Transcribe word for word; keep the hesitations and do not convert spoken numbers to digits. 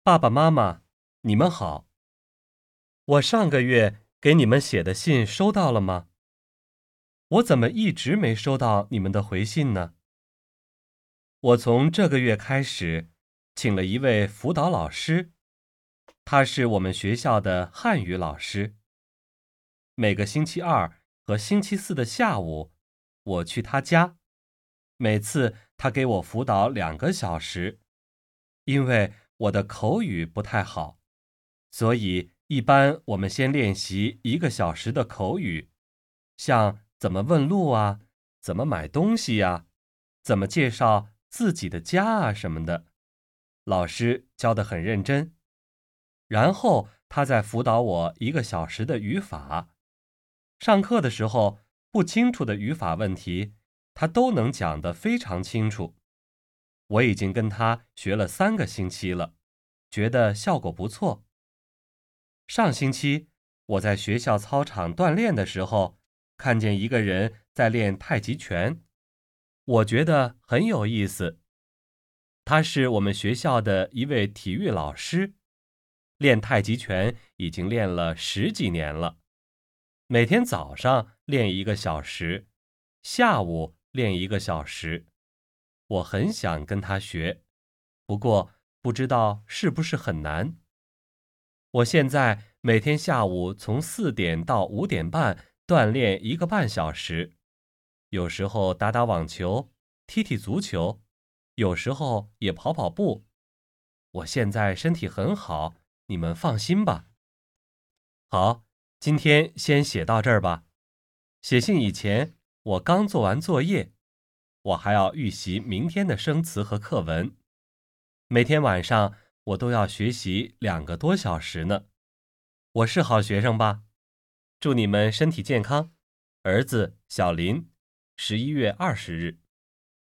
爸爸妈妈，你们好。我上个月给你们写的信收到了吗？我怎么一直没收到你们的回信呢？我从这个月开始，请了一位辅导老师，他是我们学校的汉语老师。每个星期二和星期四的下午，我去他家，每次他给我辅导两个小时。因为我的口语不太好，所以一般我们先练习一个小时的口语，像怎么问路啊，怎么买东西呀，怎么介绍自己的家啊什么的。老师教得很认真，然后他再辅导我一个小时的语法。上课的时候，不清楚的语法问题，他都能讲得非常清楚。我已经跟他学了三个星期了，觉得效果不错。上星期我在学校操场锻炼的时候，看见一个人在练太极拳，我觉得很有意思。他是我们学校的一位体育老师，练太极拳已经练了十几年了，每天早上练一个小时，下午练一个小时。我很想跟他学，不过不知道是不是很难。我现在每天下午从四点到五点半锻炼一个半小时，有时候打打网球，踢踢足球，有时候也跑跑步。我现在身体很好，你们放心吧。好，今天先写到这儿吧。写信以前，我刚做完作业。我还要预习明天的生词和课文，每天晚上我都要学习两个多小时呢。我是好学生吧？祝你们身体健康。儿子小林，十一月二十日。